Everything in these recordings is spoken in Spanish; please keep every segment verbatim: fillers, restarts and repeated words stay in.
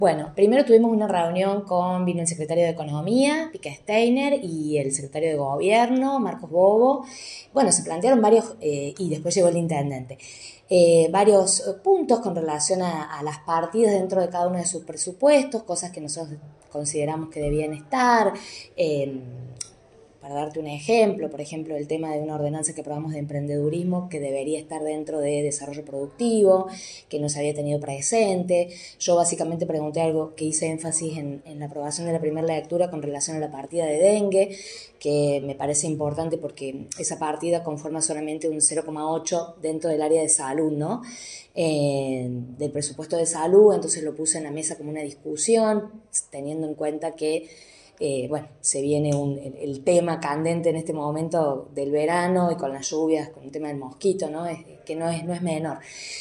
Bueno, primero tuvimos una reunión con, vino el secretario de Economía, Pica Steiner, y el secretario de Gobierno, Marcos Bobo. Bueno, se plantearon varios, eh, y después llegó el intendente, eh, varios puntos con relación a, a las partidas dentro de cada uno de sus presupuestos, cosas que nosotros consideramos que debían estar. Eh, Para darte un ejemplo, por ejemplo, el tema de una ordenanza que aprobamos de emprendedurismo que debería estar dentro de desarrollo productivo, que no se había tenido presente. Yo básicamente pregunté algo que hice énfasis en, en la aprobación de la primera lectura con relación a la partida de dengue, que me parece importante porque esa partida conforma solamente un cero coma ocho dentro del área de salud, ¿no? Eh, del presupuesto de salud, entonces lo puse en la mesa como una discusión, teniendo en cuenta que Eh, bueno, se viene un, el, el tema candente en este momento del verano y con las lluvias, con el tema del mosquito, ¿no? Es, que no es, no es menor.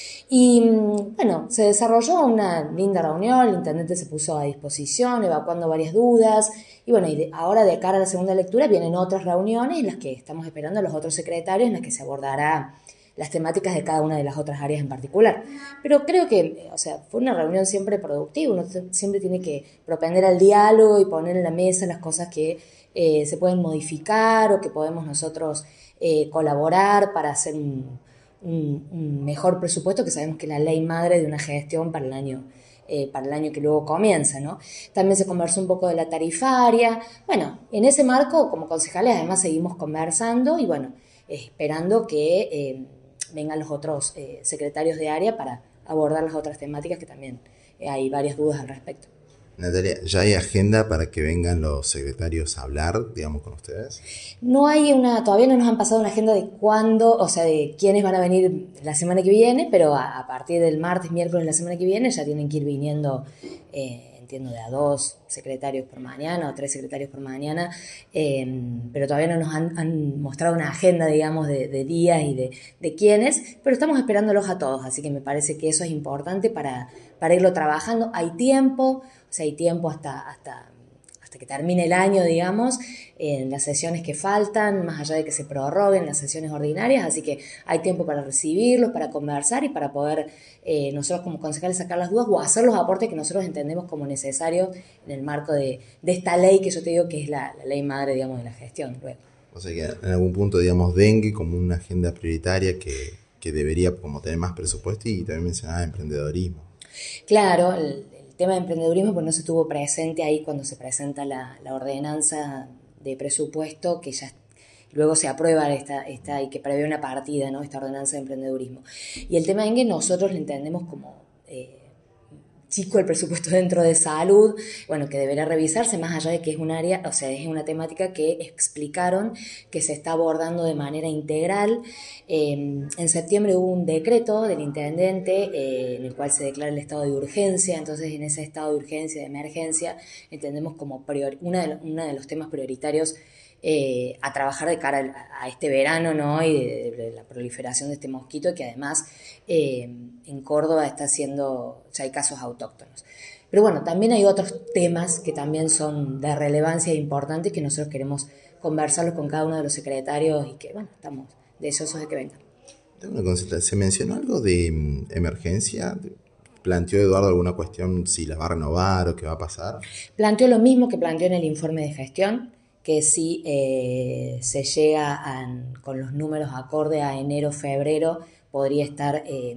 Y bueno, se desarrolló una linda reunión, el intendente se puso a disposición, evacuando varias dudas, y bueno, y de, ahora de cara a la segunda lectura vienen otras reuniones en las que estamos esperando a los otros secretarios, en las que se abordará las temáticas de cada una de las otras áreas en particular. Pero creo que, o sea, fue una reunión siempre productiva, uno siempre tiene que propender al diálogo y poner en la mesa las cosas que eh, se pueden modificar o que podemos nosotros eh, colaborar para hacer un, un, un mejor presupuesto, que sabemos que es la ley madre de una gestión para el año Eh, para el año que luego comienza, ¿no? También se conversó un poco de la tarifaria. Bueno, en ese marco, como concejales, además seguimos conversando y, bueno, eh, esperando que eh, vengan los otros eh, secretarios de área para abordar las otras temáticas que también eh, hay varias dudas al respecto. Natalia, ¿ya hay agenda para que vengan los secretarios a hablar, digamos, con ustedes? No hay una, todavía no nos han pasado una agenda de cuándo, o sea, de quiénes van a venir la semana que viene, pero a, a partir del martes, miércoles de la semana que viene ya tienen que ir viniendo, eh, entiendo, de a dos secretarios por mañana o tres secretarios por mañana, eh, pero todavía no nos han, han mostrado una agenda, digamos, de, de días y de, de quiénes, pero estamos esperándolos a todos, así que me parece que eso es importante para, para irlo trabajando. Hay tiempo, o sea, hay tiempo hasta... hasta hasta que termine el año, digamos, en las sesiones que faltan, más allá de que se prorroguen las sesiones ordinarias, así que hay tiempo para recibirlos, para conversar y para poder eh, nosotros como concejales sacar las dudas o hacer los aportes que nosotros entendemos como necesarios en el marco de, de esta ley que yo te digo que es la, la ley madre, digamos, de la gestión luego. O sea que en algún punto, digamos, dengue como una agenda prioritaria que, que debería como tener más presupuesto, y también mencionaba emprendedorismo. Claro, el, el tema de emprendedurismo pues no se tuvo presente ahí cuando se presenta la, la ordenanza de presupuesto que ya luego se aprueba esta, esta y que prevé una partida, ¿no? Esta ordenanza de emprendedurismo. Y el tema en que nosotros lo entendemos como eh, chico el presupuesto dentro de salud, bueno, que deberá revisarse más allá de que es un área, o sea, es una temática que explicaron que se está abordando de manera integral. Eh, en septiembre hubo un decreto del intendente eh, en el cual se declara el estado de urgencia, entonces en ese estado de urgencia, de emergencia, entendemos como priori- una de los, uno de los temas prioritarios eh, a trabajar de cara a, a este verano, ¿no? Y de, de la proliferación de este mosquito que además eh, en Córdoba está siendo, ya hay casos autóctonos. Pero bueno, también hay otros temas que también son de relevancia importante que nosotros queremos conversarlos con cada uno de los secretarios y que, bueno, estamos deseosos de que vengan. Tengo una consulta. ¿Se mencionó algo de mm, emergencia? ¿Planteó Eduardo alguna cuestión si la va a renovar o qué va a pasar? Planteó lo mismo que planteó en el informe de gestión, que si eh, se llega a, con los números acorde a enero, febrero, podría estar eh,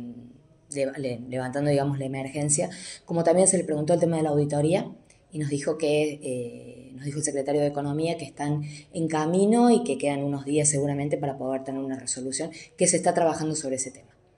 le, levantando, digamos, la emergencia. Como también se le preguntó el tema de la auditoría y nos dijo que, eh, nos dijo el secretario de Economía que están en camino y que quedan unos días seguramente para poder tener una resolución, que se está trabajando sobre ese tema.